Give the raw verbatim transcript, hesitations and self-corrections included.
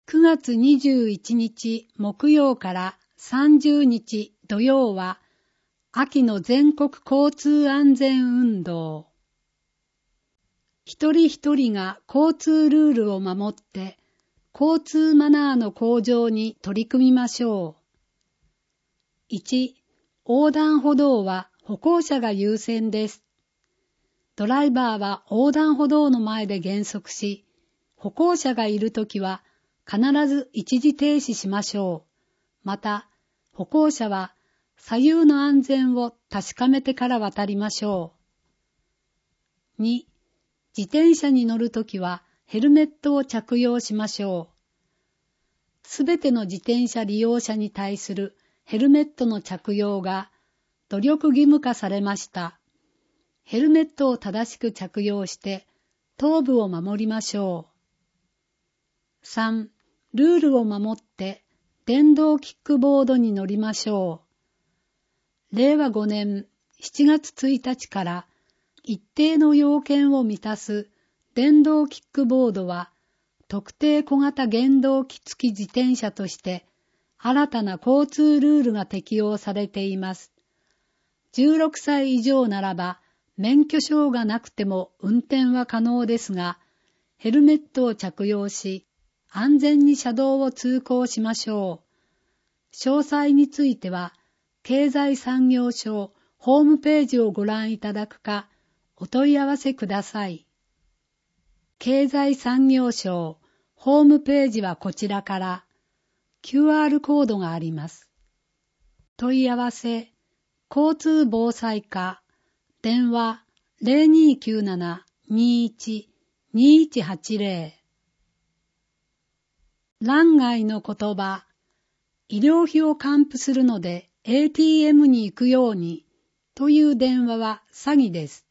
くがつにじゅういちにち木曜からさんじゅうにち土曜は秋の全国交通安全運動。一人一人が交通ルールを守って交通マナーの向上に取り組みましょう。いち. 横断歩道は歩行者が優先です。ドライバーは横断歩道の前で減速し、歩行者がいるときは必ず一時停止しましょう。また、歩行者は左右の安全を確かめてから渡りましょう。に. 自転車に乗るときはヘルメットを着用しましょう。すべての自転車利用者に対するヘルメットの着用が努力義務化されました。ヘルメットを正しく着用して頭部を守りましょう。さん. ルールを守って電動キックボードに乗りましょう。れいわごねんしちがつついたちから一定の要件を満たす電動キックボードは特定小型原動機付き自転車として新たな交通ルールが適用されています。じゅうろくさい以上ならば免許証がなくても運転は可能ですが、ヘルメットを着用し、安全に車道を通行しましょう。詳細については、経済産業省ホームページをご覧いただくか、お問い合わせください。経済産業省ホームページはこちらから キューアール コードがあります。問い合わせ、交通防災課、電話 ゼロにーきゅうなな にーいち にーいちはちゼロ。欄外の言葉、医療費を還付するので エーティーエム に行くようにという電話は詐欺です。